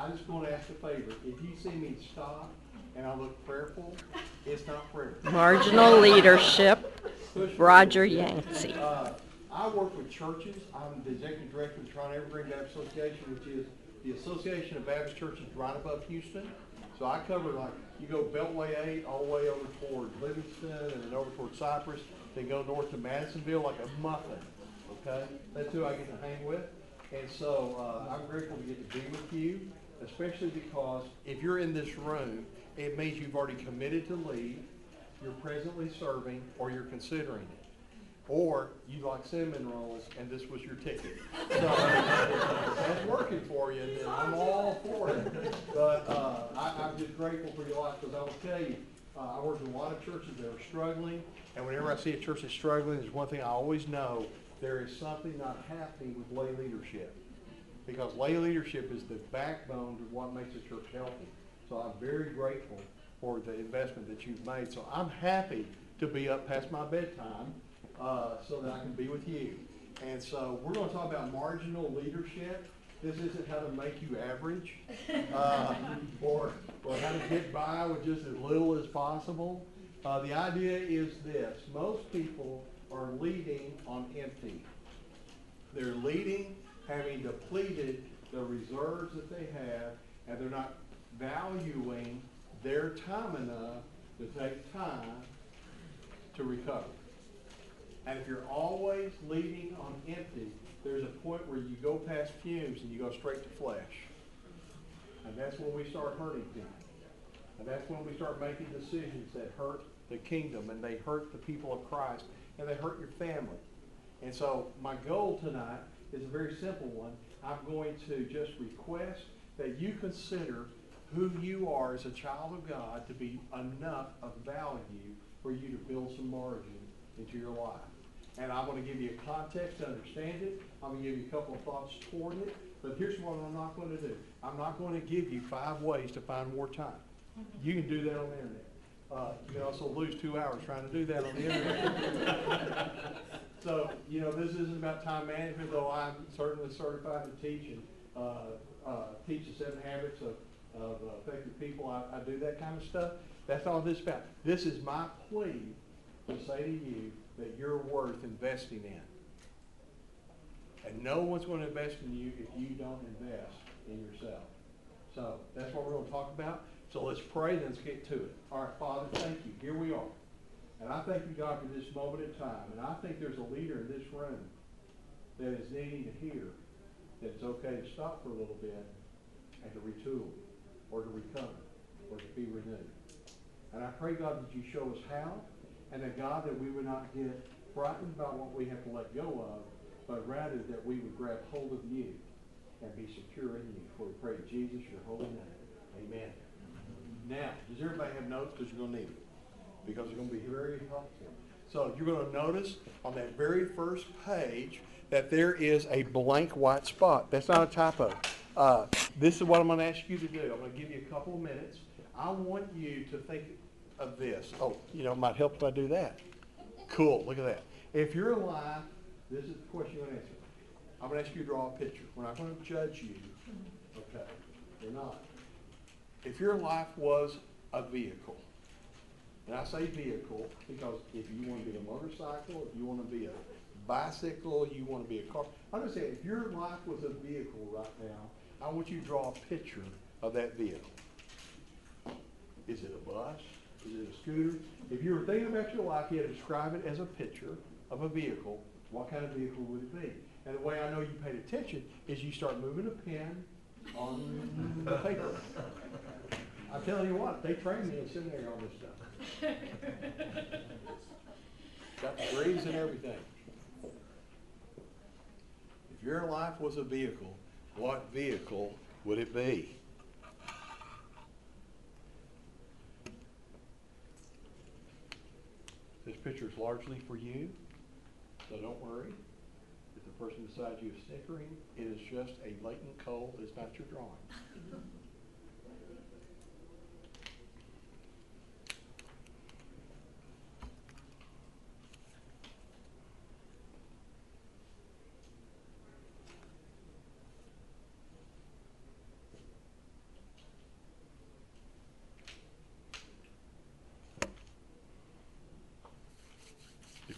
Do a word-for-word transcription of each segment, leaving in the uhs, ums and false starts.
just want to ask a favor. If you see me stop and I look prayerful, it's not prayer. Marginal Leadership, Roger Yancey. Uh, I work with churches. I'm the executive director of the Toronto Evergreen Baptist Association, which is the Association of Baptist Churches right above Houston. So I cover, like, you go Beltway eight all the way over toward Livingston and then over toward Cypress, then go north to Madisonville like a muffin, okay? That's who I get to hang with. And so uh, I'm grateful to get to be with you, especially because if you're in this room, it means you've already committed to lead, you're presently serving, or you're considering it. Or you like cinnamon rolls and this was your ticket. So if that's working for you, then I'm all for it. But uh, I, I'm just grateful for your life, because I will tell you, uh, I work with a lot of churches that are struggling, and whenever I see a church that's struggling, there's one thing I always know: there is something not happening with lay leadership. Because lay leadership is the backbone of what makes a church healthy. So I'm very grateful for the investment that you've made. So I'm happy to be up past my bedtime uh, so that I can be with you. And so we're going to talk about marginal leadership. This isn't how to make you average uh, or, or how to get by with just as little as possible. Uh, the idea is this: most people are leading on empty. They're leading having depleted the reserves that they have, and they're not valuing their time enough to take time to recover. And if you're always leading on empty, there's a point where you go past fumes and you go straight to flesh. And that's when we start hurting people. And that's when we start making decisions that hurt the kingdom, and they hurt the people of Christ, and they hurt your family. And so my goal tonight is a very simple one. I'm going to just request that you consider who you are as a child of God to be enough of value for you to build some margin into your life. And I'm going to give you a context to understand it. I'm going to give you a couple of thoughts toward it. But here's what I'm not going to do. I'm not going to give you five ways to find more time. You can do that on the internet. Uh, you can also lose two hours trying to do that on the internet. So, you know, this isn't about time management, though I'm certainly certified to teach and uh, uh, teach the seven habits of, of uh, effective people. I, I do that kind of stuff. That's all this is about. This is my plea to say to you that you're worth investing in. And no one's going to invest in you if you don't invest in yourself. So that's what we're going to talk about. So let's pray, then let's get to it. All right, Father, thank you. Here we are. And I thank you, God, for this moment in time. And I think there's a leader in this room that is needing to hear that it's okay to stop for a little bit and to retool or to recover or to be renewed. And I pray, God, that you show us how, and that, God, that we would not get frightened about what we have to let go of, but rather that we would grab hold of you and be secure in you. For we pray in Jesus, your holy name. Amen. Now, does everybody have notes? Because you're going to need it. Because it's going to be very helpful. So you're going to notice on that very first page that there is a blank white spot. That's not a typo. Uh, this is what I'm going to ask you to do. I'm going to give you a couple of minutes. I want you to think of this. Oh, you know, it might help if I do that. Cool. Look at that. If you're alive, this is the question you're going to answer. I'm going to ask you to draw a picture. We're not going to judge you. Okay. We're not. If your life was a vehicle, and I say vehicle because if you want to be a motorcycle, if you want to be a bicycle, you want to be a car. I'm just saying, if your life was a vehicle right now, I want you to draw a picture of that vehicle. Is it a bus? Is it a scooter? If you were thinking about your life, you had to describe it as a picture of a vehicle. What kind of vehicle would it be? And the way I know you paid attention is you start moving a pen on the paper. I'm telling you what, they trained me in seminary on this stuff. Got degrees and everything. If your life was a vehicle, what vehicle would it be? This picture is largely for you, so don't worry. If the person beside you is snickering, it is just a latent cold. It's not your drawing.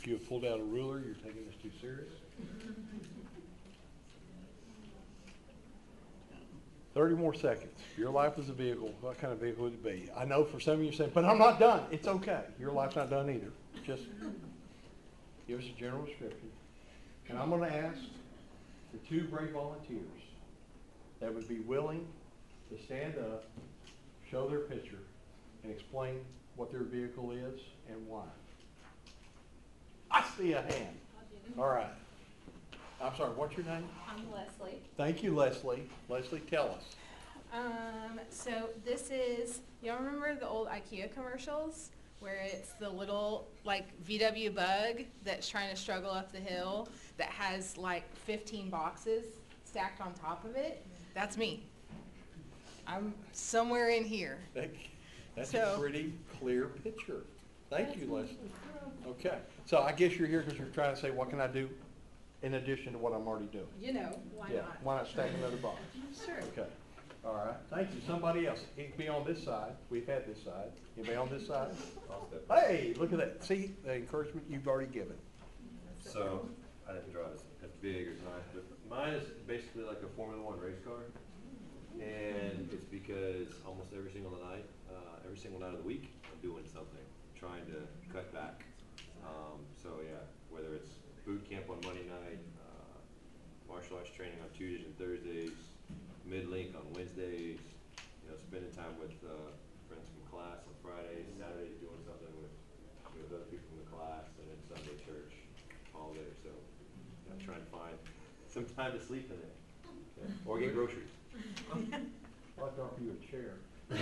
If you have pulled out a ruler, you're taking this too serious. Thirty more seconds. Your life is a vehicle. What kind of vehicle would it be? I know for some of you are saying, but I'm not done. It's okay. Your life's not done either. Just give us a general description. And I'm going to ask for two brave volunteers that would be willing to stand up, show their picture, and explain what their vehicle is and why. I see a hand. All right. I'm sorry, what's your name? I'm Leslie. Thank you, Leslie. Leslie, tell us. Um, so this is, y'all remember the old IKEA commercials where it's the little like V W bug that's trying to struggle up the hill that has like fifteen boxes stacked on top of it? That's me. I'm somewhere in here. That- That's So- a pretty clear picture. Thank you, Leslie. Okay, so I guess you're here because you're trying to say, what can I do in addition to what I'm already doing? You know, why Yeah, not? why not stack another box? Sure. Okay, all right, thank you. Somebody else, it can be on this side. We've had this side. Anybody on this side? Hey, look at that. See, the encouragement you've already given. So, I didn't draw it as, as big or as nice, but mine is basically like a Formula One race car. And it's because almost every single night, uh, every single night of the week, I'm doing something, trying to cut back. Um, so yeah, whether it's boot camp on Monday night, uh, martial arts training on Tuesdays and Thursdays, mid-link on Wednesdays, you know, spending time with, uh, friends from class on Fridays, Saturdays doing something with, with other people from the class, and then Sunday church all day. So, yeah, trying to find some time to sleep in there, yeah. Or get groceries. I'll offer you a chair.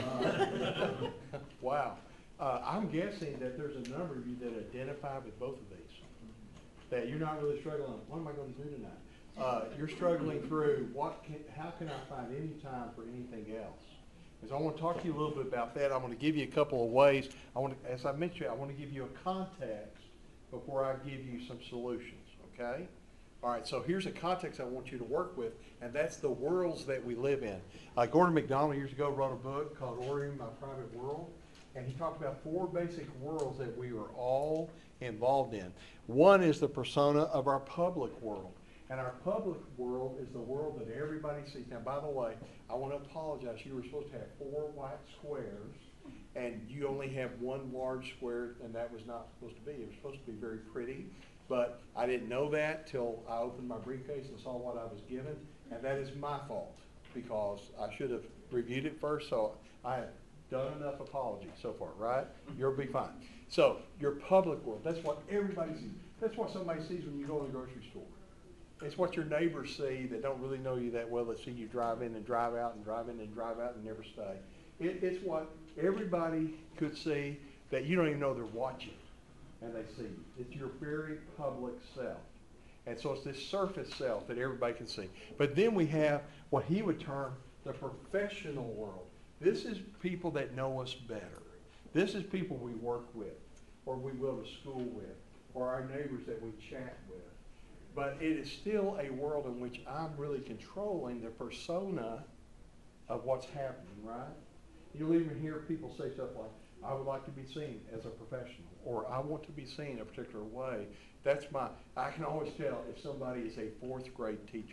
Uh, Wow. Uh, I'm guessing that there's a number of you that identify with both of these. That you're not really struggling, what am I going to do tonight? Uh, you're struggling through, what can, how can I find any time for anything else? Because I want to talk to you a little bit about that. I'm going to give you a couple of ways. I want to, as I mentioned, I want to give you a context before I give you some solutions, okay? All right, so here's a context I want you to work with, and that's the worlds that we live in. Uh, Gordon MacDonald years ago wrote a book called Ordering My Private World, and he talked about four basic worlds that we are all involved in. One is the persona of our public world, and our public world is the world that everybody sees. Now, by the way, I want to apologize. You were supposed to have four white squares, and you only have one large square, and that was not supposed to be. It was supposed to be very pretty. But I didn't know that till I opened my briefcase and saw what I was given, and that is my fault because I should have reviewed it first, so I have done enough apology so far, right? You'll be fine. So your public world, that's what everybody sees. That's what somebody sees when you go to the grocery store. It's what your neighbors see that don't really know you that well, that see you drive in and drive out and drive in and drive out and never stay. It, it's what everybody could see that you don't even know they're watching. And they see you. It's your very public self. And so it's this surface self that everybody can see. But then we have what he would term the professional world. This is people that know us better. This is people we work with, or we go to school with, or our neighbors that we chat with. But it is still a world in which I'm really controlling the persona of what's happening, right? You'll even hear people say stuff like, I would like to be seen as a professional, or I want to be seen a particular way. That's my, I can always tell if somebody is a fourth grade teacher.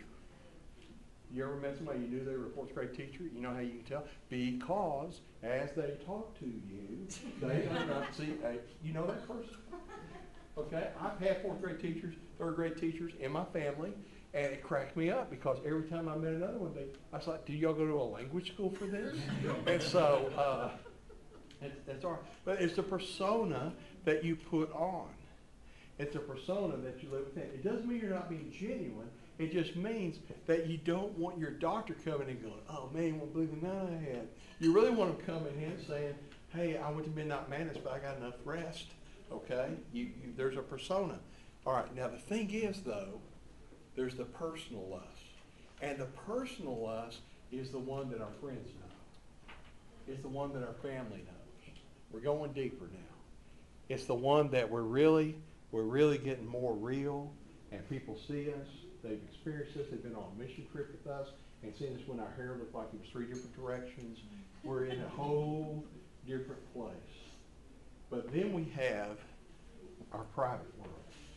You ever met somebody you knew they were a fourth grade teacher? You know how you can tell? Because as they talk to you, they are not, see, uh, you know that person? Okay, I've had fourth grade teachers, third grade teachers in my family, and it cracked me up because every time I met another one, they, I was like, do y'all go to a language school for this? And so, uh, It's, it's all right. But it's the persona that you put on. It's a persona that you live within. It doesn't mean you're not being genuine. It just means that you don't want your doctor coming and going, oh man, you won't believe the night I had. You really want them coming in saying, hey, I went to Midnight Madness, but I got enough rest. Okay? You, you, there's a persona. All right. Now the thing is, though, there's the personal us. And the personal us is the one that our friends know. It's the one that our family knows. We're going deeper now. It's the one that we're really, we're really getting more real, and people see us. They've experienced this. They've been on a mission trip with us and seen us when our hair looked like it was three different directions. We're in a whole different place. But then we have our private world.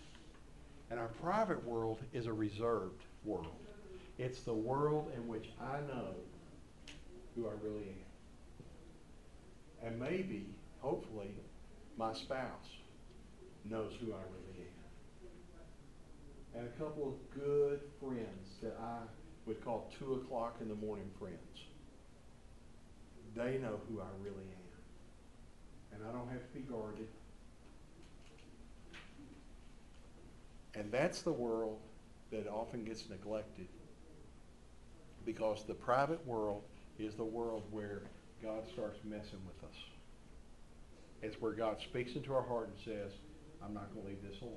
And our private world is a reserved world. It's the world in which I know who I really am. And maybe, hopefully, my spouse knows who I really am. And a couple of good friends that I would call two o'clock in the morning friends. They know who I really am. And I don't have to be guarded. And that's the world that often gets neglected, because the private world is the world where God starts messing with us. It's where God speaks into our heart and says, I'm not going to leave this alone.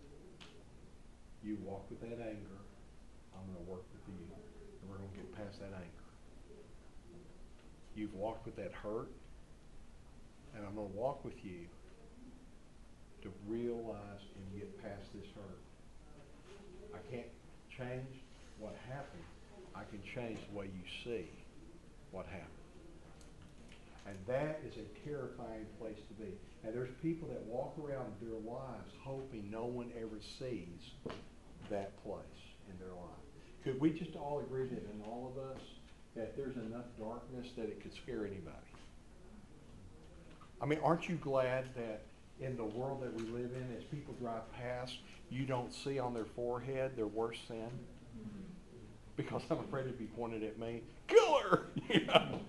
You walk with that anger, I'm going to work with you, and we're going to get past that anger. You've walked with that hurt, and I'm going to walk with you to realize and get past this hurt. I can't change what happened. I can change the way you see what happened. And that is a terrifying place to be. And there's people that walk around their lives hoping no one ever sees that place in their life. Could we just all agree that in all of us, that there's enough darkness that it could scare anybody? I mean, aren't you glad that in the world that we live in, as people drive past, you don't see on their forehead their worst sin? Because I'm afraid it'd be pointed at me. Killer! You know?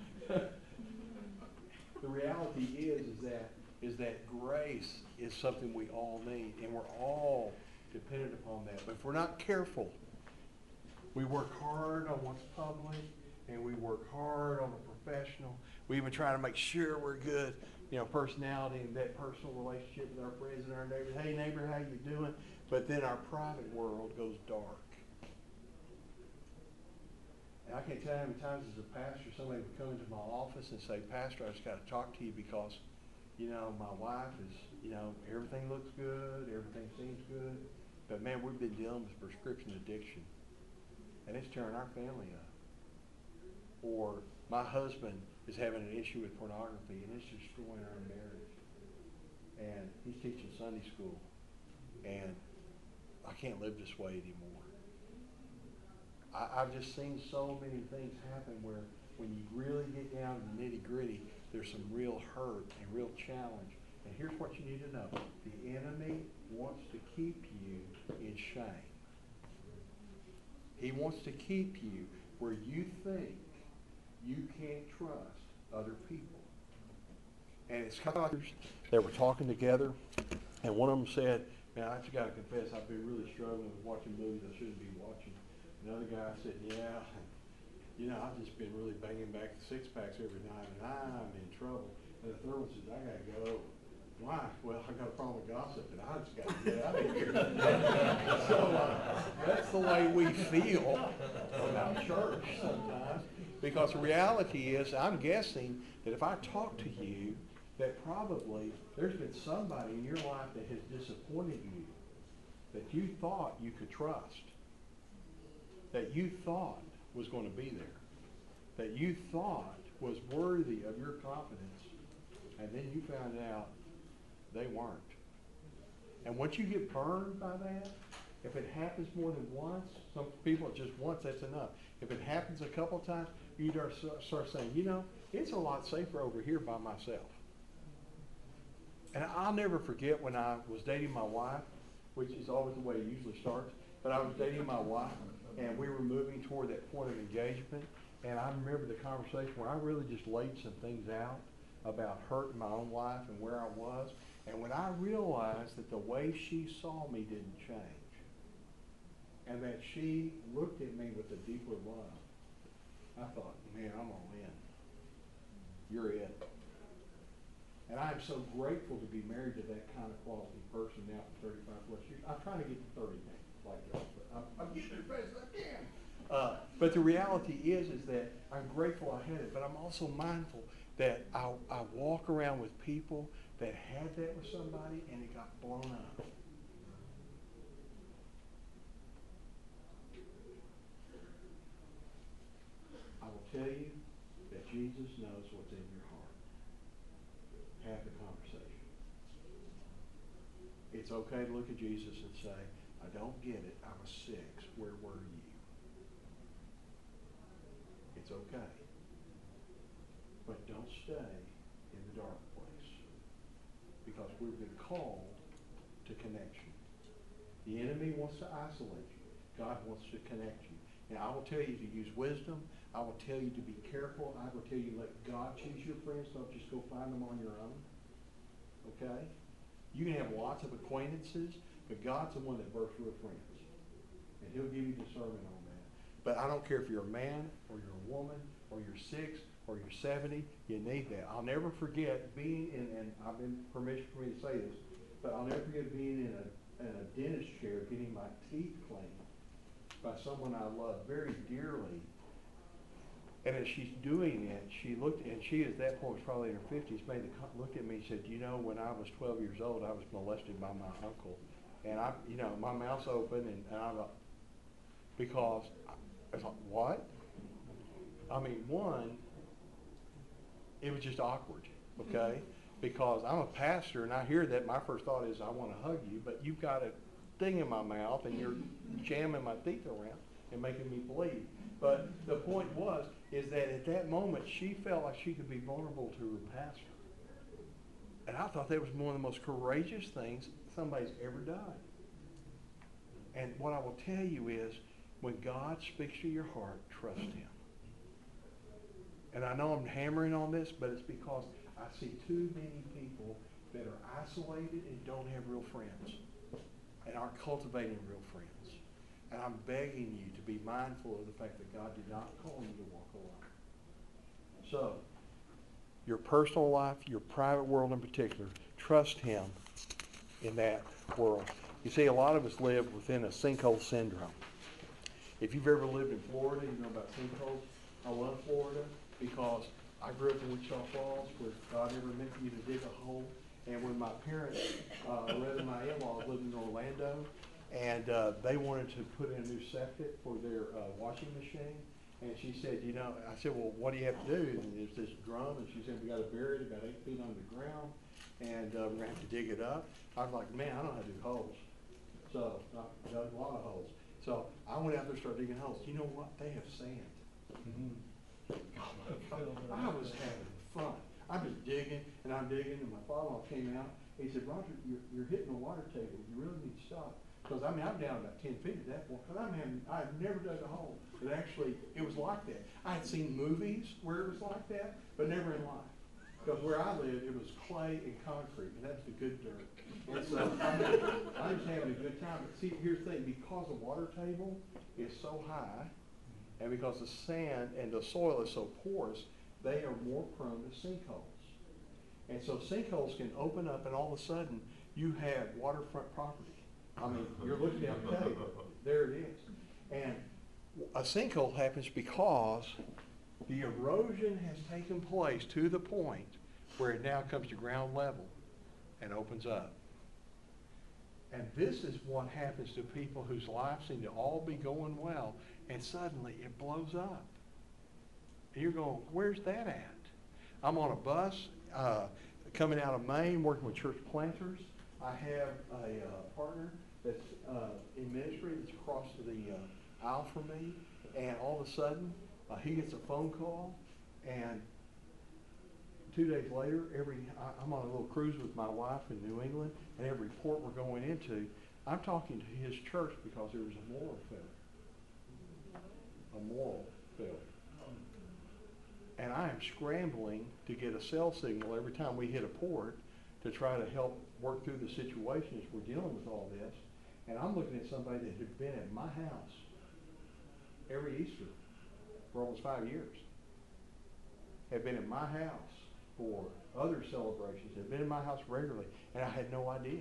The reality is, is that is that grace is something we all need, and we're all dependent upon that. But if we're not careful, we work hard on what's public, and we work hard on the professional. We even try to make sure we're good, you know, personality and that personal relationship with our friends and our neighbors. Hey, neighbor, how you doing? But then our private world goes dark. And I can't tell you how many times as a pastor, somebody would come into my office and say, Pastor, I just got to talk to you because, you know, my wife is, you know, everything looks good, everything seems good. But man, we've been dealing with prescription addiction. And it's tearing our family up. Or my husband is having an issue with pornography and it's destroying our marriage. And he's teaching Sunday school. And I can't live this way anymore. I, I've just seen so many things happen where when you really get down to the nitty gritty, there's some real hurt and real challenge. And here's what you need to know. The enemy wants to keep you in shame. He wants to keep you where you think you can't trust other people. And it's kind of like they were talking together, and one of them said, man, I just got to confess, I've been really struggling with watching movies I shouldn't be watching. Another guy said, yeah, you know, I've just been really banging back the six-packs every night, and I'm in trouble. And the third one says, I got to go. Why? Well, I got a problem with gossip, and I just got to get out of here. So uh, that's the way we feel about church sometimes. Because the reality is, I'm guessing that if I talk to you, that probably there's been somebody in your life that has disappointed you, that you thought you could trust, that you thought was going to be there, that you thought was worthy of your confidence, and then you found out they weren't. And once you get burned by that, if it happens more than once, some people just once, that's enough. If it happens a couple times, you start saying, you know, it's a lot safer over here by myself. And I'll never forget when I was dating my wife, which is always the way it usually starts, but I was dating my wife, and we were moving toward that point of engagement, and I remember the conversation where I really just laid some things out about hurt in my own life and where I was, and when I realized that the way she saw me didn't change, and that she looked at me with a deeper love, I thought, man, I'm all in. You're it. And I'm so grateful to be married to that kind of quality person now for thirty-five plus years. I'm trying to get to thirty now, like that, but I'm, I'm getting as fast as I can. Uh, but the reality is, is that I'm grateful I had it, but I'm also mindful that I, I walk around with people that had that with somebody and it got blown up. I will tell you that Jesus knows what's in your heart. Have the conversation. It's okay to look at Jesus and say, I don't get it. I'm a six. Where were you? It's okay. But don't stay in the dark place. Because we've been called to connection. The enemy wants to isolate you. God wants to connect you. Now, I will tell you to use wisdom. I will tell you to be careful. I will tell you to let God choose your friends. Don't just go find them on your own. Okay? You can have lots of acquaintances, but God's the one that births real friends. And he'll give you discernment on that. But I don't care if you're a man or you're a woman or you're six or you're seventy, you need that. I'll never forget being in, and I've been permission for me to say this, but I'll never forget being in a, in a dentist chair getting my teeth cleaned by someone I love very dearly. And as she's doing it, she looked, and she at that point was probably in her fifties, made the, co- looked at me and said, you know, when I was twelve years old, I was molested by my uncle. And I, you know, my mouth's open, and, and I thought, because I was like, what? I mean, one, it was just awkward, okay? Because I'm a pastor, and I hear that, my first thought is, I want to hug you, but you've got a thing in my mouth, and you're jamming my teeth around and making me bleed. But the point was, is that at that moment, she felt like she could be vulnerable to her pastor. And I thought that was one of the most courageous things somebody's ever done. And what I will tell you is, when God speaks to your heart, trust him. And I know I'm hammering on this, but it's because I see too many people that are isolated and don't have real friends and aren't cultivating real friends. And I'm begging you to be mindful of the fact that God did not call you to walk alone. So, your personal life, your private world in particular, trust him in that world. You see, a lot of us live within a sinkhole syndrome. If you've ever lived in Florida, you know about sinkholes. I love Florida because I grew up in Wichita Falls, where God never meant for you to dig a hole. And when my parents, uh, rather my in-laws, lived in Orlando, and uh, they wanted to put in a new septic for their uh, washing machine. And she said, you know, I said, well, what do you have to do? And there's this drum, and she said, we got to bury it about eight feet underground, and uh, we're going to have to dig it up. I was like, man, I don't know how to do holes. So I dug a lot of holes. So I went out there and started digging holes. You know what? They have sand. I was having fun. I was digging, and I'm digging, and my father-in-law came out. He said, Roger, you're, you're hitting the water table. You really need to stop. Because, I mean, I'm down about ten feet at that point. Because I'm having, I had never dug a hole. But actually, it was like that. I had seen movies where it was like that, but never in life. Because where I lived, it was clay and concrete, and that's the good dirt. And so, I mean, I was having a good time. But see, here's the thing. Because the water table is so high, and because the sand and the soil is so porous, they are more prone to sinkholes. And so sinkholes can open up, and all of a sudden, you have waterfront property. I mean, you're looking at the table. There it is. And a sinkhole happens because the erosion has taken place to the point where it now comes to ground level and opens up. And this is what happens to people whose lives seem to all be going well, and suddenly it blows up. And you're going, where's that at? I'm on a bus uh, coming out of Maine working with church planters. I have a uh, partner that's uh, in ministry that's across the uh, aisle from me, and all of a sudden uh, he gets a phone call, and two days later, every I, I'm on a little cruise with my wife in New England, and every port we're going into, I'm talking to his church because there was a moral failure. A moral failure. And I am scrambling to get a cell signal every time we hit a port to try to help work through the situation as we're dealing with all this. And I'm looking at somebody that had been at my house every Easter for almost five years. Had been in my house for other celebrations, had been in my house regularly, and I had no idea.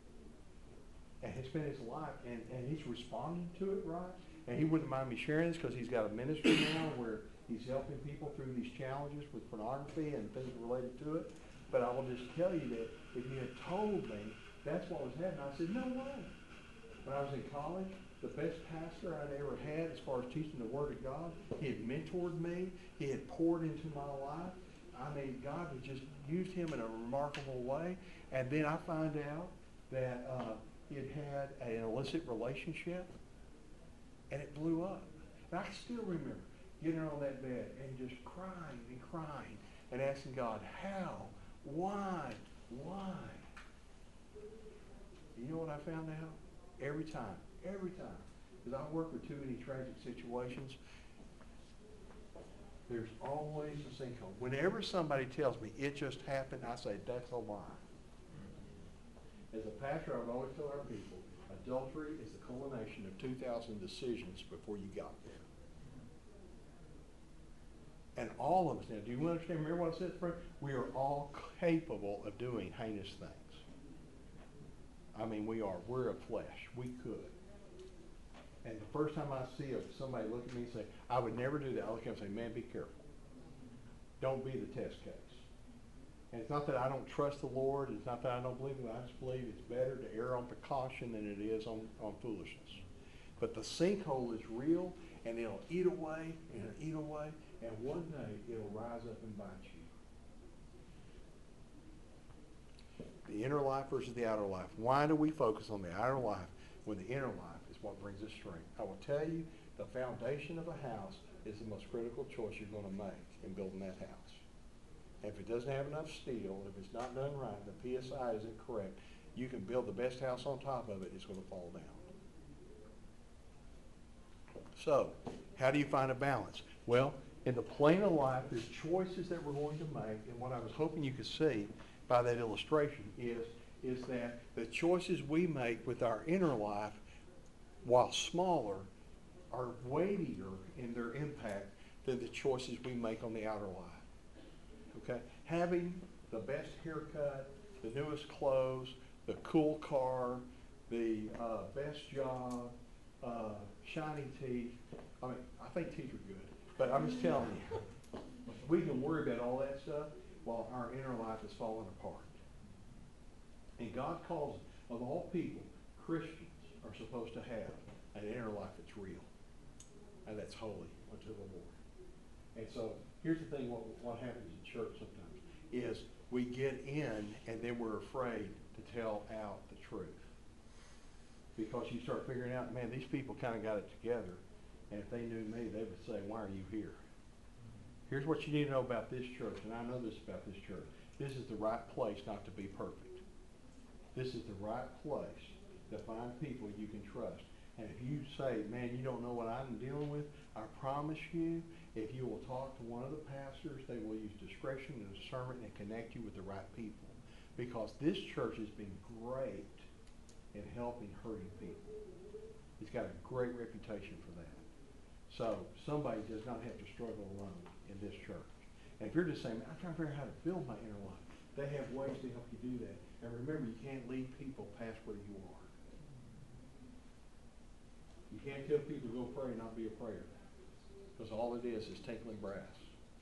And he spent his life, and, and he's responding to it right. And he wouldn't mind me sharing this because he's got a ministry now where he's helping people through these challenges with pornography and things related to it. But I will just tell you that if you had told me that's what was happening, I said, no way. When I was in college, the best pastor I'd ever had as far as teaching the Word of God, he had mentored me. He had poured into my life. I mean, God had just used him in a remarkable way. And then I find out that uh, it had an illicit relationship, and it blew up. And I still remember getting on that bed and just crying and crying and asking God, how, why, why? You know what I found out? Every time, every time, because I work with too many tragic situations, there's always a sinkhole. Whenever somebody tells me it just happened, I say, that's a lie. As a pastor, I would always tell our people, adultery is the culmination of two thousand decisions before you got there. And all of us now, do you understand? Remember what I said, friend? We are all capable of doing heinous things. I mean, we are. We're of flesh. We could. And the first time I see a, somebody look at me and say, I would never do that, I look at them and say, man, be careful. Don't be the test case. And it's not that I don't trust the Lord. It's not that I don't believe him. I just believe it's better to err on precaution than it is on, on foolishness. But the sinkhole is real, and it'll eat away, and it'll eat away, and one day it'll rise up and bite you. The inner life versus the outer life. Why do we focus on the outer life when the inner life is what brings us strength? I will tell you, the foundation of a house is the most critical choice you're going to make in building that house. If it doesn't have enough steel, if it's not done right, the P S I isn't correct, you can build the best house on top of it, it's going to fall down. So, how do you find a balance? Well, in the plane of life, there's choices that we're going to make, and what I was hoping you could see by that illustration is, is that the choices we make with our inner life, while smaller, are weightier in their impact than the choices we make on the outer life. Okay? Having the best haircut, the newest clothes, the cool car, the uh, best job, uh, shiny teeth. I mean, I think teeth are good, but I'm just telling you, we can worry about all that stuff while our inner life is falling apart. And God calls, of all people, Christians are supposed to have an inner life that's real and that's holy unto the Lord. And so here's the thing, what, what happens in church sometimes is we get in and then we're afraid to tell out the truth. Because you start figuring out, man, these people kind of got it together. And if they knew me, they would say, why are you here? Here's what you need to know about this church, and I know this about this church. This is the right place not to be perfect. This is the right place to find people you can trust. And if you say, man, you don't know what I'm dealing with, I promise you, if you will talk to one of the pastors, they will use discretion and discernment and connect you with the right people. Because this church has been great in helping hurting people. It's got a great reputation for that. So somebody does not have to struggle alone in this church. And if you're just saying, I'm trying to figure out how to build my inner life, they have ways to help you do that. And remember, you can't lead people past where you are. You can't tell people to go pray and not be a prayer. Because all it is is tinkling brass.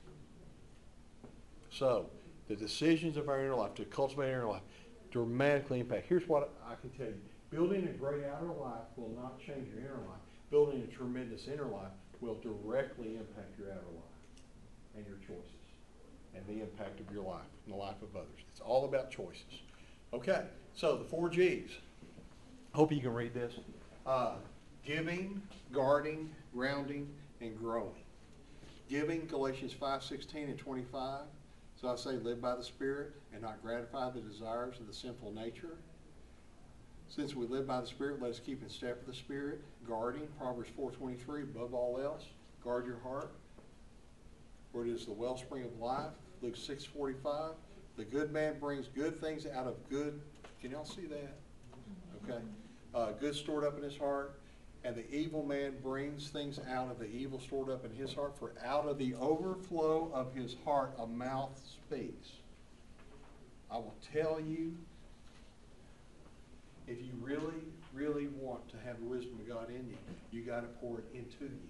So, the decisions of our inner life, to cultivate our inner life, dramatically impact. Here's what I can tell you. Building a great outer life will not change your inner life. Building a tremendous inner life will directly impact your outer life and your choices and the impact of your life and the life of others. It's all about choices. Okay, so the four G's. Hope you can read this. Uh, giving, guarding, grounding, and growing. Giving, Galatians five sixteen and twenty-five. So I say live by the Spirit and not gratify the desires of the sinful nature. Since we live by the Spirit, let us keep in step with the Spirit. Guarding, Proverbs four twenty-three, above all else, guard your heart, for it is the wellspring of life. Luke six forty-five, the good man brings good things out of good, can y'all see that? Okay. Uh, good stored up in his heart, and the evil man brings things out of the evil stored up in his heart, for out of the overflow of his heart a mouth speaks. I will tell you, if you really, really want to have the wisdom of God in you, you got to pour it into you.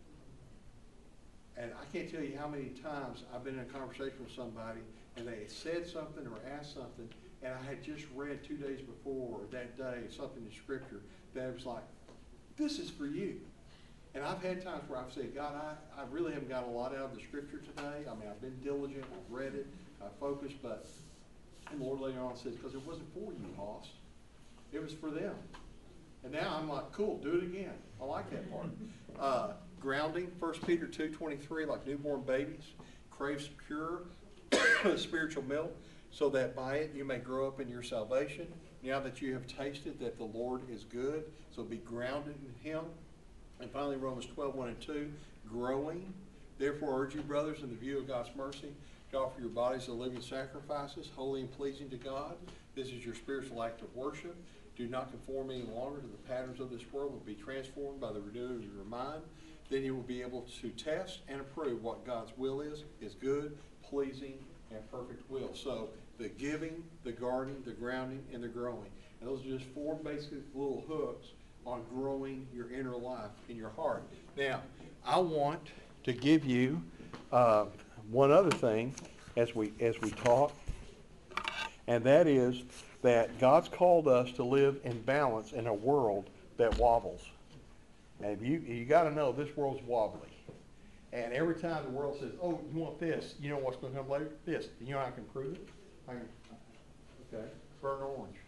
And I can't tell you how many times I've been in a conversation with somebody and they had said something or asked something, and I had just read two days before or that day something in Scripture that was like, this is for you. And I've had times where I've said, God, I, I really haven't got a lot out of the Scripture today. I mean, I've been diligent, I've read it, I've focused, but and the Lord later on says, because it wasn't for you, Hoss. It was for them. And now I'm like, cool, do it again. I like that part. Uh, grounding, First Peter two twenty-three, like newborn babies, craves pure spiritual milk, so that by it you may grow up in your salvation. Now that you have tasted that the Lord is good, so be grounded in him. And finally, Romans twelve, one and two, growing. Therefore, urge you, brothers, in the view of God's mercy, to offer your bodies as living sacrifices, holy and pleasing to God. This is your spiritual act of worship. Do not conform any longer to the patterns of this world, but be transformed by the renewing of your mind. Then you will be able to test and approve what God's will is, is good, pleasing, and perfect will. So the giving, the guarding, the grounding, and the growing. And those are just four basic little hooks on growing your inner life in your heart. Now, I want to give you uh, one other thing as we as we talk, and that is that God's called us to live in balance in a world that wobbles. And you you got to know this world's wobbly. And every time the world says, "Oh, you want this?" You know what's going to come later? This. You know how I can prove it? I can. Okay. Burnt orange.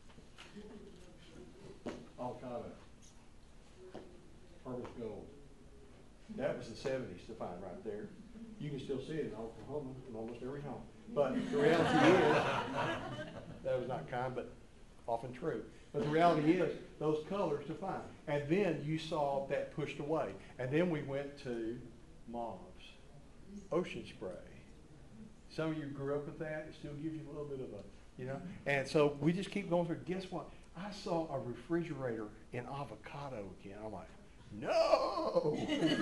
Avocado. Harvest gold. That was the seventies to find right there. You can still see it in Oklahoma in almost every home. But the reality is, that was not kind, but often true. But the reality is, those colors to find. And then you saw that pushed away. And then we went to mauves, ocean spray. Some of you grew up with that. It still gives you a little bit of a, you know. And so we just keep going through. Guess what? I saw a refrigerator in avocado again. I'm like, no,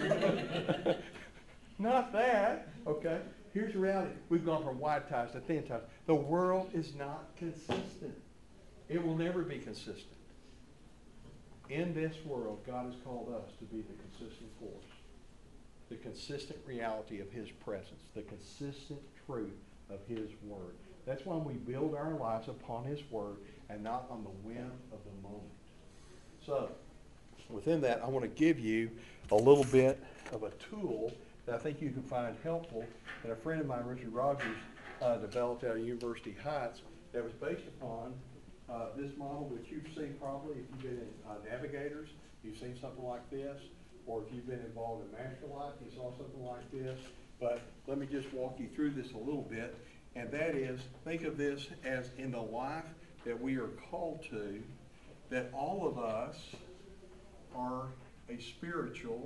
not that. Okay. Here's the reality. We've gone from wide ties to thin ties. The world is not consistent. It will never be consistent. In this world, God has called us to be the consistent force, the consistent reality of his presence, the consistent truth of his word. That's why we build our lives upon his word and not on the whim of the moment. So, within that, I want to give you a little bit of a tool that I think you can find helpful that a friend of mine, Richard Rogers, uh, developed out of University Heights that was based upon uh, this model, which you've seen probably if you've been in uh, Navigators, you've seen something like this, or if you've been involved in Master Life, you saw something like this. But let me just walk you through this a little bit, and that is, think of this as in the life that we are called to, that all of us are a spiritual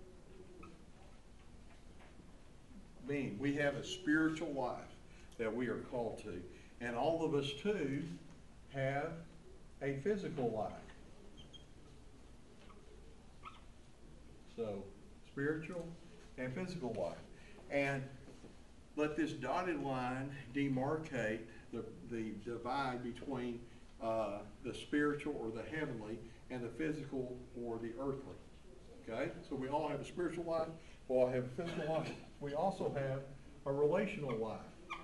being. We have a spiritual life that we are called to. And all of us, too, have a physical life. So, spiritual and physical life. And let this dotted line demarcate the, the divide between uh, the spiritual or the heavenly and the physical or the earthly. Okay? So we all have a spiritual life. We all have a physical life. We also have a relational life.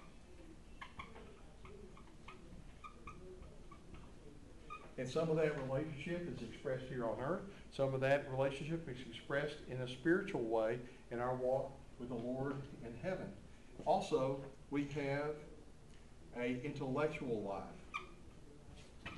And some of that relationship is expressed here on earth. Some of that relationship is expressed in a spiritual way in our walk with the Lord in heaven. Also, we have an intellectual life.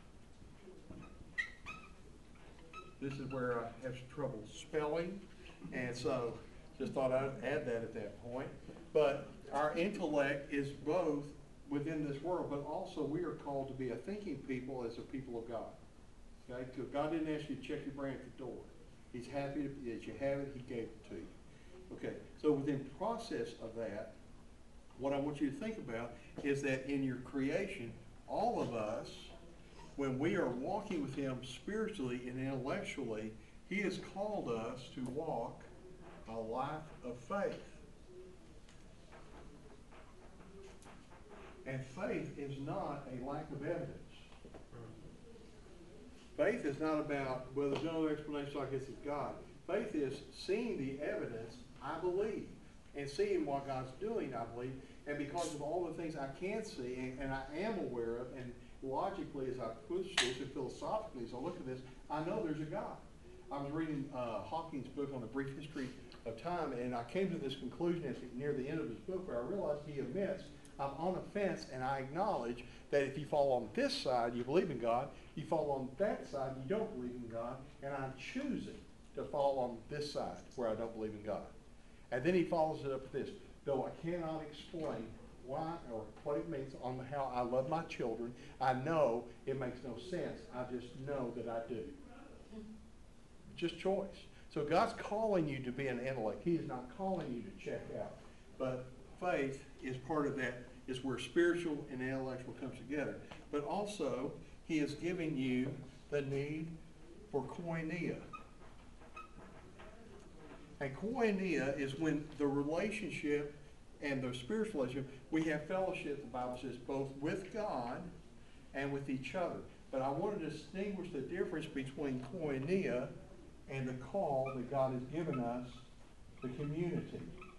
This is where I have trouble spelling, and so just thought I'd add that at that point. But our intellect is both within this world, but also we are called to be a thinking people as a people of God. Okay? Because God didn't ask you to check your brain at the door. He's happy that you have it. He gave it to you. Okay, so within the process of that, what I want you to think about is that in your creation, all of us, when we are walking with him spiritually and intellectually, he has called us to walk a life of faith. And faith is not a lack of evidence. Faith is not about, well, there's no other explanation, so I guess it's God. Faith is seeing the evidence, I believe, and seeing what God's doing, I believe, and because of all the things I can see and, and I am aware of, and logically as I push this and philosophically as I look at this, I know there's a God. I was reading uh, Hawking's book on the brief history of time, and I came to this conclusion at the, near the end of his book where I realized he admits I'm on a fence, and I acknowledge that if you fall on this side, you believe in God. You fall on that side, you don't believe in God. And I'm choosing to fall on this side where I don't believe in God. And then he follows it up with this. Though I cannot explain why or what it means on how I love my children, I know it makes no sense. I just know that I do. Just choice. So God's calling you to be an intellect. He is not calling you to check out. But faith is part of that, is where spiritual and intellectual comes together. But also, he is giving you the need for koinonia. And koinonia is when the relationship and the spiritual relationship, we have fellowship, the Bible says, both with God and with each other. But I want to distinguish the difference between koinonia and the call that God has given us, the community.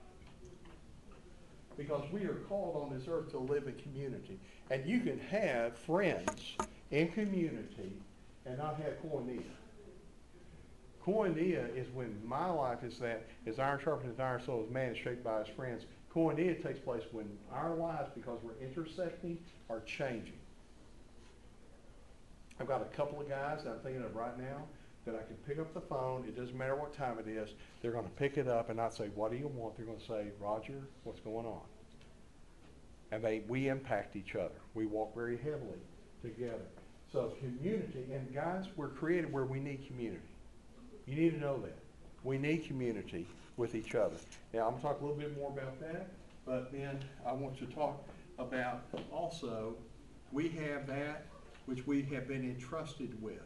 Because we are called on this earth to live in community. And you can have friends in community and not have koinonia. Koinonia is when my life is that, as iron sharpens iron, so is man is shaped by his friends. Koinonia takes place when our lives, because we're intersecting, are changing. I've got a couple of guys that I'm thinking of right now that I can pick up the phone. It doesn't matter what time it is. They're going to pick it up and not say, what do you want? They're going to say, Roger, what's going on? And they, we impact each other. We walk very heavily together. So community, and guys, we're created where we need community. You need to know that. We need community with each other. Now, I'm going to talk a little bit more about that, but then I want to talk about also, we have that which we have been entrusted with.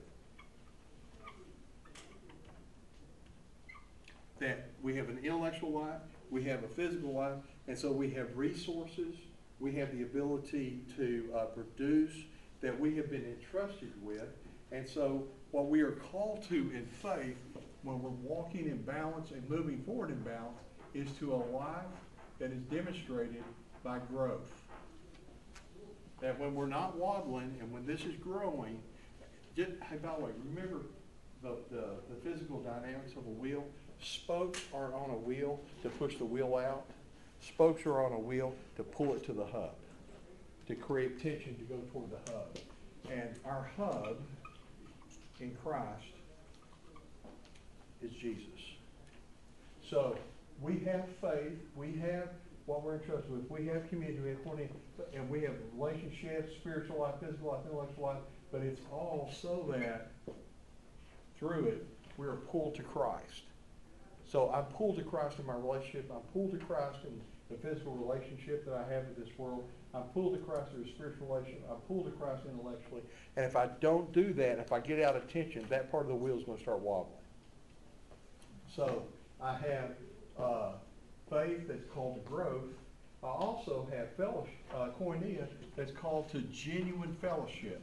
That we have an intellectual life, we have a physical life, and so we have resources, we have the ability to uh, produce that we have been entrusted with. And so what we are called to in faith when we're walking in balance and moving forward in balance is to a life that is demonstrated by growth. That when we're not waddling and when this is growing, just, hey, by the way, remember the, the, the physical dynamics of a wheel? Spokes are on a wheel to push the wheel out. Spokes are on a wheel to pull it to the hub, to create tension to go toward the hub. And our hub in Christ is Jesus. So we have faith, we have what we're entrusted with, we have community, we have community, and we have relationships, spiritual life, physical life, intellectual life, but it's all so that through it we are pulled to Christ. So I'm pulled to Christ in my relationship, I'm pulled to Christ in the physical relationship that I have with this world, I'm pulled to Christ through a spiritual relationship, I'm pulled to Christ intellectually, and if I don't do that, if I get out of tension, that part of the wheel is going to start wobbling. So I have uh, faith that's called to growth. I also have fellowship, uh, koinonia, that's called to genuine fellowship.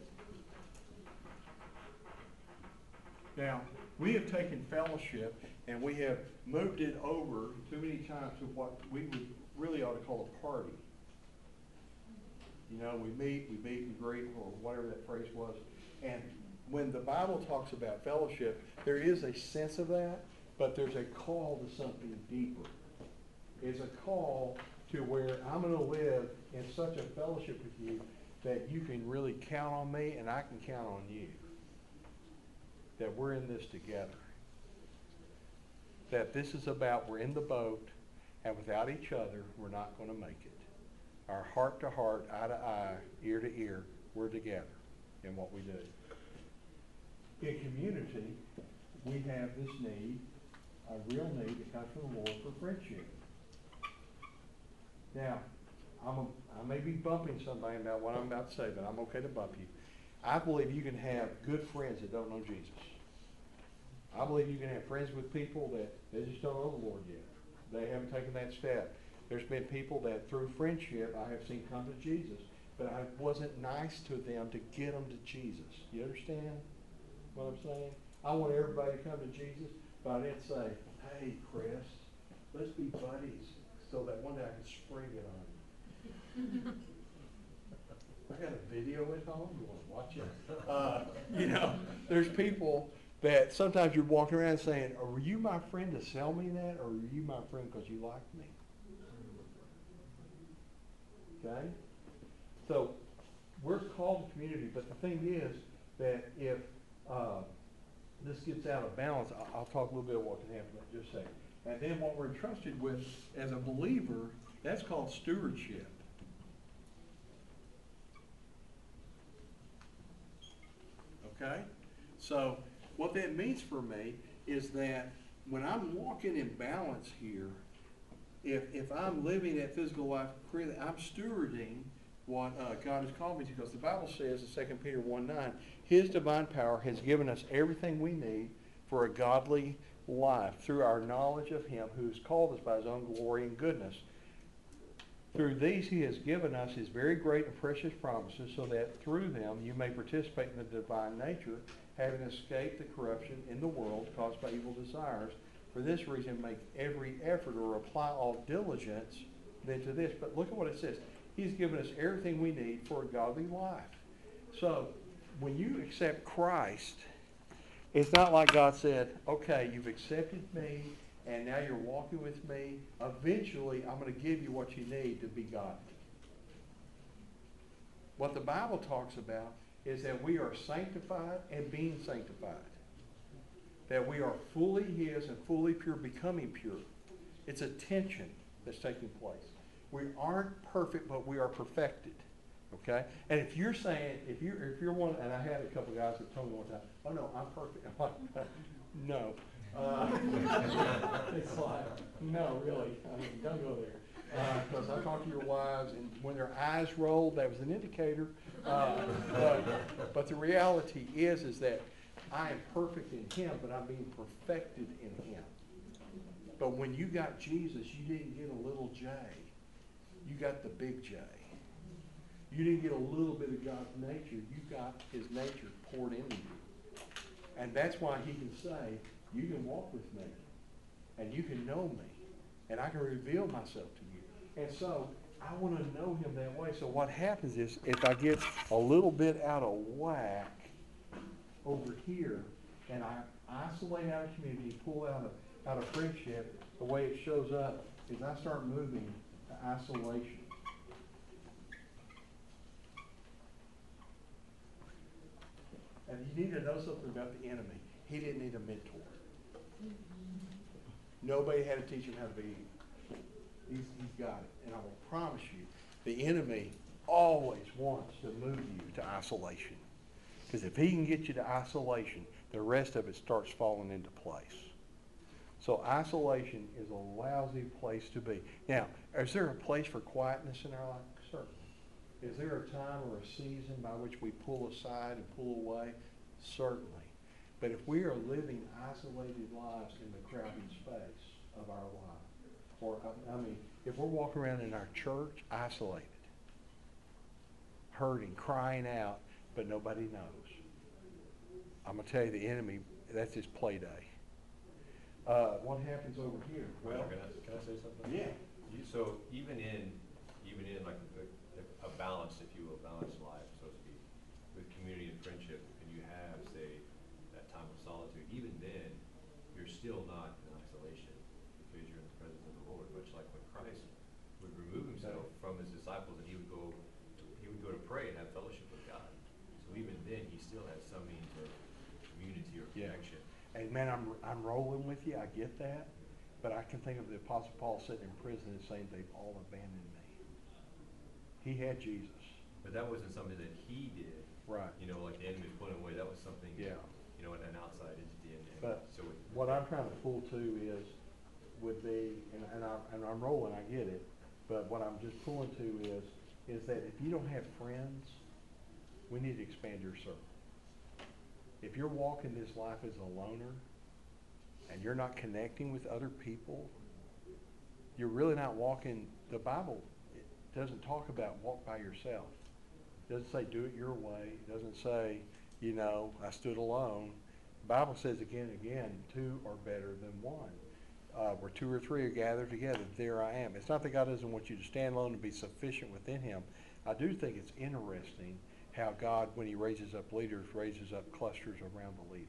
Now, we have taken fellowship and we have moved it over too many times to what we would really ought to call a party. You know, we meet, we meet, we greet, or whatever that phrase was. And when the Bible talks about fellowship, there is a sense of that, but there's a call to something deeper. It's a call to where I'm going to live in such a fellowship with you that you can really count on me and I can count on you. That we're in this together. That this is about we're in the boat and without each other we're not going to make it. Our heart to heart, eye to eye, ear to ear, we're together in what we do. In community, we have this need, a real need that comes from the Lord for friendship. Now, I'm a, I may be bumping somebody about what I'm about to say, but I'm okay to bump you. I believe you can have good friends that don't know Jesus. I believe you can have friends with people that they just don't know the Lord yet. They haven't taken that step. There's been people that through friendship I have seen come to Jesus, but I wasn't nice to them to get them to Jesus. You understand what I'm saying? I want everybody to come to Jesus, but I didn't say, hey, Chris, let's be buddies so that one day I can spring it on you. I got a video at home. You want to watch it? Uh, you know, there's people that sometimes you're walking around saying, oh, were you my friend to sell me that, or were you my friend because you liked me? Okay? So we're called a community, but the thing is that if uh, this gets out of balance, I'll, I'll talk a little bit about what can happen in just a second. And then what we're entrusted with as a believer, that's called stewardship. Okay? So what that means for me is that when I'm walking in balance here, if, if I'm living that physical life, I'm stewarding what uh, God has called me to, because the Bible says in Second Peter one nine, His divine power has given us everything we need for a godly life through our knowledge of Him who has called us by His own glory and goodness. Through these He has given us His very great and precious promises, so that through them you may participate in the divine nature, having escaped the corruption in the world caused by evil desires. For this reason make every effort or apply all diligence then to this. But look at what it says. He's given us everything we need for a godly life. So when you accept Christ, it's not like God said, okay, you've accepted me, and now you're walking with me. Eventually, I'm going to give you what you need to be godly. What the Bible talks about is that we are sanctified and being sanctified. That we are fully His and fully pure, becoming pure. It's a tension that's taking place. We aren't perfect, but we are perfected. Okay? And if you're saying, if you're, if you're one, and I had a couple guys that told me one time, oh no, I'm perfect. I'm like, no. Uh, it's like, no, really. I mean, don't go there. Because uh, I talked to your wives, and when their eyes rolled, that was an indicator. Uh, but, but the reality is, is that I am perfect in Him, but I'm being perfected in Him. But when you got Jesus, you didn't get a little J. You got the big J. You didn't get a little bit of God's nature. You got His nature poured into you. And that's why He can say, you can walk with me, and you can know me, and I can reveal myself to you. And so I want to know Him that way. So what happens is, if I get a little bit out of whack over here, and I isolate out of community, pull out of, out of friendship, the way it shows up is I start moving to isolation. And you need to know something about the enemy. He didn't need a mentor. Nobody had to teach him how to be. He's, he's got it. And I will promise you, the enemy always wants to move you to isolation. Because if he can get you to isolation, the rest of it starts falling into place. So isolation is a lousy place to be. Now, is there a place for quietness in our life? Certainly. Is there a time or a season by which we pull aside and pull away? Certainly. But if we are living isolated lives in the crowded space of our life, or, I mean, if we're walking around in our church isolated, hurting, crying out, but nobody knows, I'm going to tell you, the enemy, that's his play day. Uh, what happens over here? Well, can I, can I say something? Yeah. You, so even in, even in like a, a balance, if you will, balanced life, so to speak, with community and friendship, and you have, say, that time of solitude, even then, you're still not in isolation because you're in the presence of the Lord, much like when Christ would remove himself from his disciples and he would go, he would go to pray and have fellowship with God. So even then, he still has some means of community or connection. Yeah. And man, I'm, I'm rolling with you. I get that. But I can think of the Apostle Paul sitting in prison and saying, they've all abandoned me. He had Jesus. But that wasn't something that he did. Right. You know, like the enemy was pulling away. That was something, Yeah. you know, an, an outside entity. And, and But so it, what I'm trying to pull to is, would be, and, and, I, and I'm rolling, I get it. But what I'm just pulling to is, is that if you don't have friends, we need to expand your circle. If you're walking this life as a loner and you're not connecting with other people, you're really not walking. The Bible doesn't talk about walk by yourself. It doesn't say do it your way. It doesn't say, you know, I stood alone. The Bible says again and again, two are better than one. Uh, where two or three are gathered together, there I am. It's not that God doesn't want you to stand alone and be sufficient within Him. I do think it's interesting how God, when He raises up leaders, raises up clusters around the leader.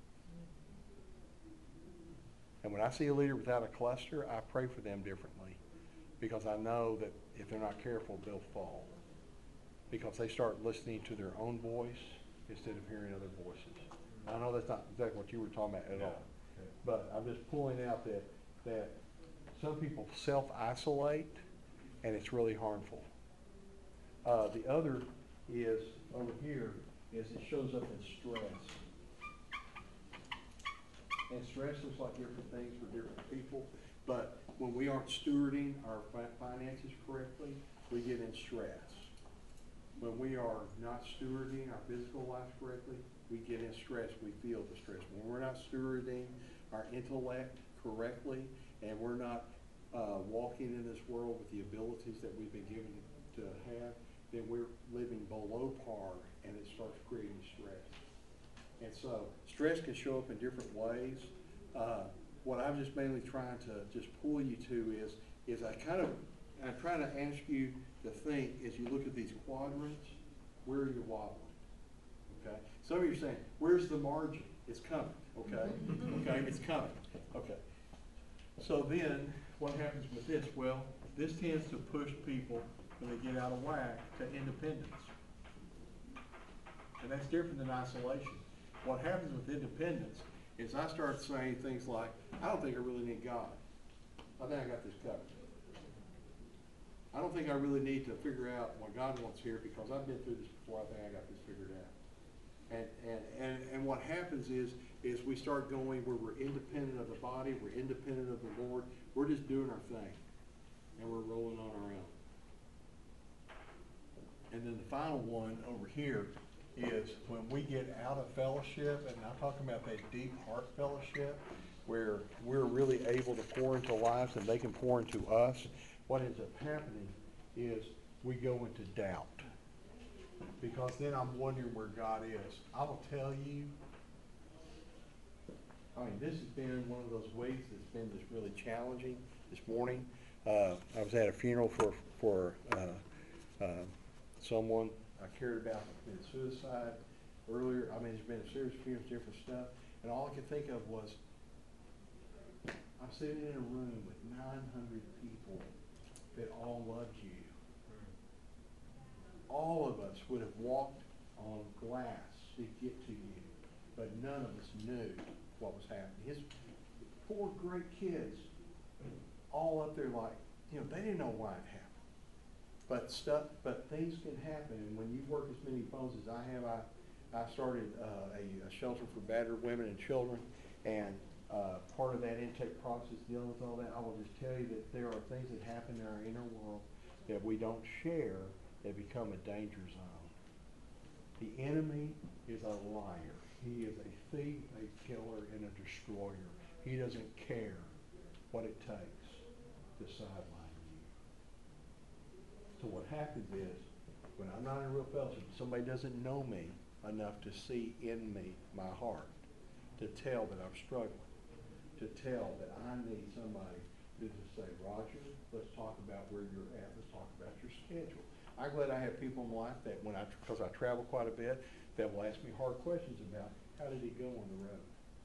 And when I see a leader without a cluster, I pray for them differently, because I know that if they're not careful, they'll fall. because they start listening to their own voice instead of hearing other voices. I know that's not exactly what you were talking about at all, but I'm just pulling out that, that some people self-isolate, and it's really harmful. Uh, the other is, over here, is it shows up in stress. And stress looks like different things for different people, but when we aren't stewarding our fi- finances correctly, we get in stress. When we are not stewarding our physical lives correctly, we get in stress, we feel the stress. When we're not stewarding our intellect correctly, and we're not uh, walking in this world with the abilities that we've been given to have, then we're living below par, and it starts creating stress. And so stress can show up in different ways. Uh, what I'm just mainly trying to just pull you to is, is I kind of, I'm trying to ask you to think as you look at these quadrants, where are you wobbling? Okay? Some of you are saying, where's the margin? It's coming, okay? Okay, it's coming, okay. So then, what happens with this? Well, this tends to push people, when they get out of whack, to independence. And that's different than isolation. What happens with independence is I start saying things like, I don't think I really need God. I think I got this covered. I don't think I really need to figure out what God wants here because I've been through this before. I think I got this figured out. And, and, and, and what happens is, is we start going where we're independent of the body, we're independent of the Lord, we're just doing our thing, and we're rolling on our own. And then the final one over here is when we get out of fellowship, and I'm talking about that deep heart fellowship, where we're really able to pour into lives and they can pour into us, what ends up happening is we go into doubt. Because then I'm wondering where God is. I will tell you, I mean, this has been one of those weeks that's been just really challenging this morning. Uh, I was at a funeral for, for uh, uh, someone I cared about who committed suicide earlier. I mean, there's been a series of funerals, different stuff. And all I could think of was, I'm sitting in a room with nine hundred people that all loved you. All of us would have walked on glass to get to you, but none of us knew what was happening. His poor great kids, all up there like, you know, they didn't know why it happened. But stuff, but things can happen, and when you work as many phones as I have, I, I started uh, a, a shelter for battered women and children, and uh, part of that intake process dealing with all that, I will just tell you that there are things that happen in our inner world that we don't share that become a danger zone. The enemy is a liar. He is a thief, a killer, and a destroyer. He doesn't care what it takes to sideline you. So what happens is, when I'm not in real fellowship, somebody doesn't know me enough to see in me my heart, to tell that I'm struggling, to tell that I need somebody to just say, Roger, let's talk about where you're at. Let's talk about your schedule. I'm glad I have people in my life that when I, because I travel quite a bit, that will ask me hard questions about how did he go on the road?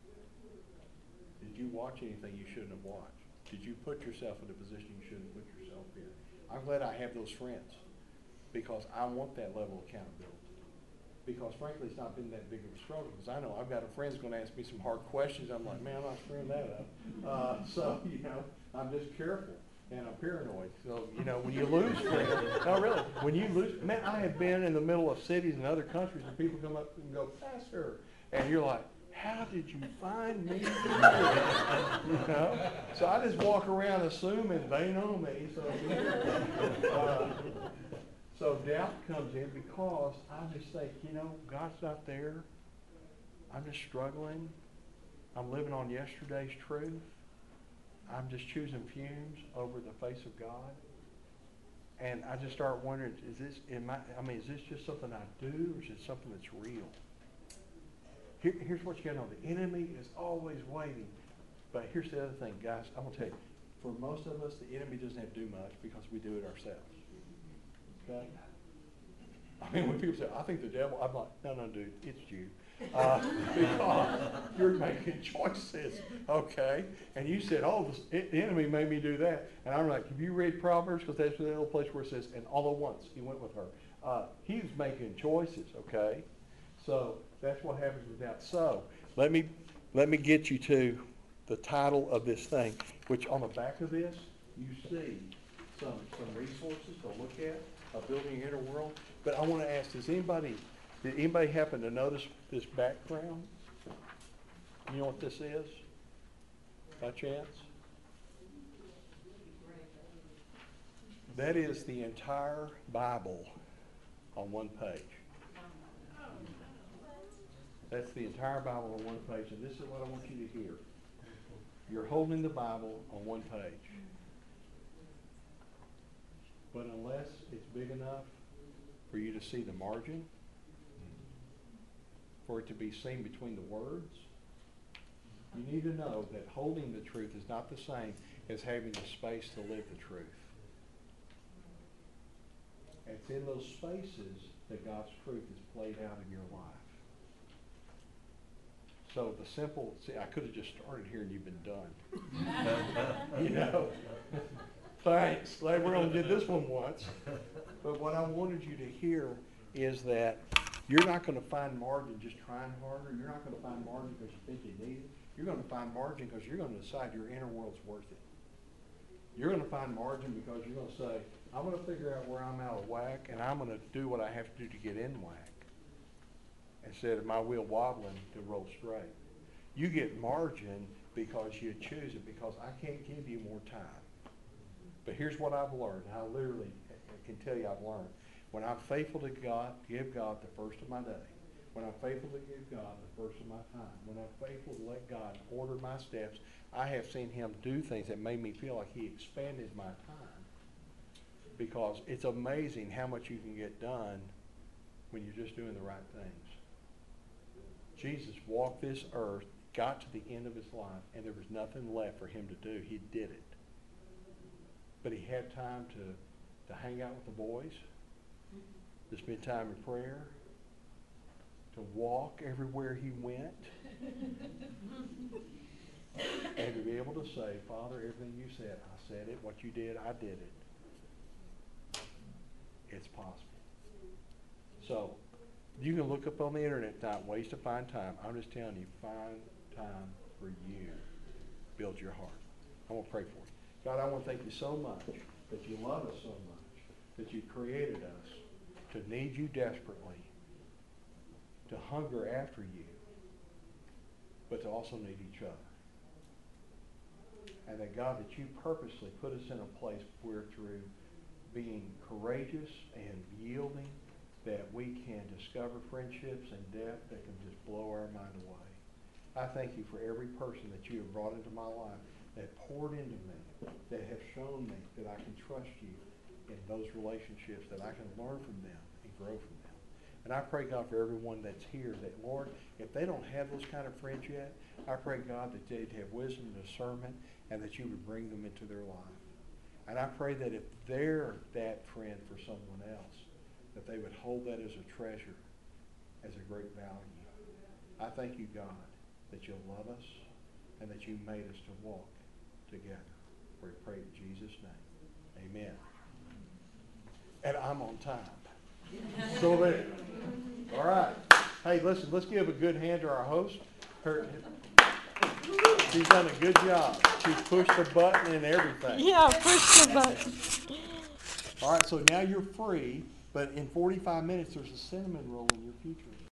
Did you watch anything you shouldn't have watched? Did you put yourself in a position you shouldn't put yourself in? I'm glad I have those friends because I want that level of accountability. Because frankly, it's not been that big of a struggle. Because I know I've got a friend who's going to ask me some hard questions. I'm like, man, I'm not screwing that up. Uh, so, you know, I'm just careful. And I'm paranoid. So, you know, when you lose friends, no, really, when you lose, man, I have been in the middle of cities and other countries and people come up and go, Pastor, and you're like, how did you find me? You know? So I just walk around assuming they know me. So, uh, so doubt comes in because I just think, you know, God's not there. I'm just struggling. I'm living on yesterday's truth. I'm just choosing fumes over the face of God. And I just start wondering, is this, am I, I mean, is this just something I do, or is it something that's real? Here, here's what you gotta know. The enemy is always waiting. But here's the other thing, guys. I'm gonna tell you, for most of us, the enemy doesn't have to do much because we do it ourselves. Okay? I mean, when people say, I think the devil, I'm like, no, no, dude, it's you. Uh, because you're making choices, okay? And you said, oh, the enemy made me do that. And I'm like, have you read Proverbs? Because that's the little place where it says, and all at once he went with her. Uh, he was making choices, okay? So that's what happens with that. So let me, let me get you to the title of this thing, which on the back of this, you see some, some resources to look at, of building your inner world. But I want to ask, does anybody, did anybody happen to notice this background? You know what this is, by chance? That is the entire Bible on one page. That's the entire Bible on one page, and this is what I want you to hear. You're holding the Bible on one page. But unless it's big enough for you to see the margin, for it to be seen between the words, you need to know that holding the truth is not the same as having the space to live the truth. It's in those spaces that God's truth is played out in your life. So the simple, see, I could have just started here and you've been done. You know? Thanks. Glad we only did this one once. But what I wanted you to hear is that you're not going to find margin just trying harder. You're not going to find margin because you think you need it. You're going to find margin because you're going to decide your inner world's worth it. You're going to find margin because you're going to say, I'm going to figure out where I'm out of whack, and I'm going to do what I have to do to get in whack, instead of my wheel wobbling to roll straight. You get margin because you choose it, because I can't give you more time. But here's what I've learned. I literally can tell you I've learned. When I'm faithful to God, give God the first of my day. When I'm faithful to give God the first of my time. When I'm faithful to let God order my steps, I have seen him do things that made me feel like he expanded my time. Because it's amazing how much you can get done when you're just doing the right things. Jesus walked this earth, got to the end of his life, and there was nothing left for him to do. He did it. But he had time to, to hang out with the boys, to spend time in prayer, to walk everywhere he went, and to be able to say, Father, everything you said, I said it. What you did, I did it. It's possible. So you can look up on the internet tonight ways to find time. I'm just telling you, find time for you. Build your heart. I'm going to pray for you. God, I want to thank you so much that you love us so much, that you created us to need you desperately, to hunger after you, but to also need each other. And that, God, that you purposely put us in a place where through being courageous and yielding, that we can discover friendships and depth that can just blow our mind away. I thank you for every person that you have brought into my life, that poured into me, that have shown me that I can trust you in those relationships, that I can learn from them and grow from them. And I pray, God, for everyone that's here, that, Lord, if they don't have those kind of friends yet, I pray, God, that they'd have wisdom and discernment, and that you would bring them into their life. And I pray that if they're that friend for someone else, that they would hold that as a treasure, as a great value. I thank you, God, that you love us and that you made us to walk together. We pray in Jesus' name. Amen. And I'm on time. So there. All right. Hey, listen, let's give a good hand to our host. Her, she's done a good job. She's pushed the button and everything. Yeah, push the button. All right, so now you're free, but in forty-five minutes, there's a cinnamon roll in your future.